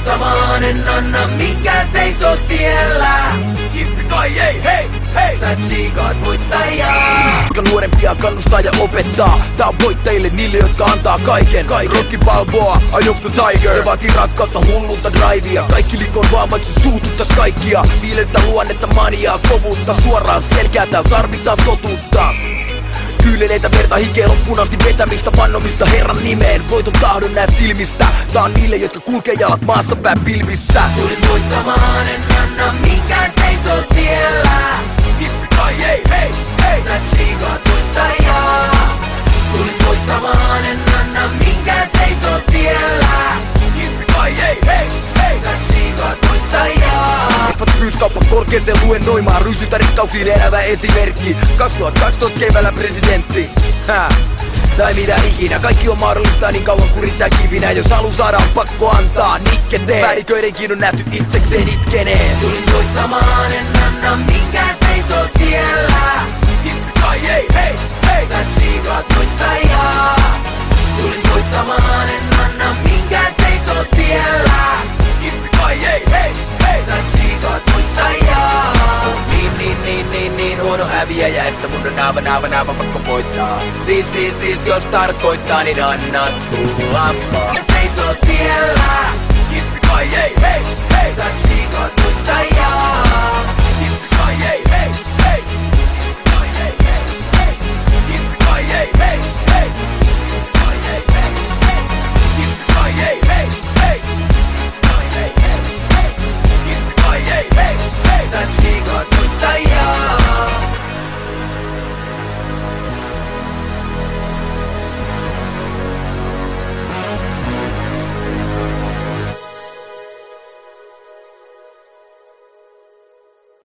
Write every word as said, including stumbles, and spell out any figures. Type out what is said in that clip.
voittamaan, en anna mikään seisoo tiellä. Jippi-kai ei, hei, hei, sä tsiikaat voittajaa. Jotka nuorempia kannustaa ja opettaa. Tää on voittajille, niille jotka antaa kaiken. Rocky Balboa, Eye of the Tiger. Se vaatii rakkautta, hullunta drivea. Kaikki likon vaamat, se suututtas kaikkia. Viilettä luonnetta, maniaa, kovuutta. Suoraan selkää, täällä tarvitaan totuutta. Kyyneleitä, verta, hikeä, loppuun asti vetämistä, vannomista Herran nimeen. Voiton tahdon näet silmistä. Tää on niille, jotka kulkee jalat maassa pää pilvissä. Tulin voittamaan, en anna mikään seisoo tiellä. Jippi-kai ei, hei, hei, sä tsiikaat voittajaa. Tulin voittamaan, en anna mikään seisoo tiellä. Jippi-kai ei, hei, hei, sä tsiikaat voittajaa. Leffat pyyskauppa korkeeseen luennoimaan. Rysytä rikkauksiin elävä esimerkki. kaksituhattakaksitoista keväällä presidentti. Hää. Tai mitä ikinä, kaikki on mahdollista niin kauan kun riittää kivinä. Jos halu saada on pakko antaa, nikketee. Päälliköidenkin on nähty itsekseen itkenee. Tulin voittamaan, en anna mikään seisoo tiellä. Jippi-kai ei, hei, hei, sä tsiikaat voittajaa. Tulin voittamaan, en anna mikään seisoo tiellä. Jippi-kai ei, hei, hei, sä tsiikaat voittajaa. Niin, niin, niin, niin, niin huono häviäjä, että mun on naava, naava, naava pakko voittaa. Siis, siis, siis, jos tarkoittaa, niin anna tulla vaan. Ja seisoo tiellä. Jippi-kai ei, hei, hei, sä tsiikaat voittajaa.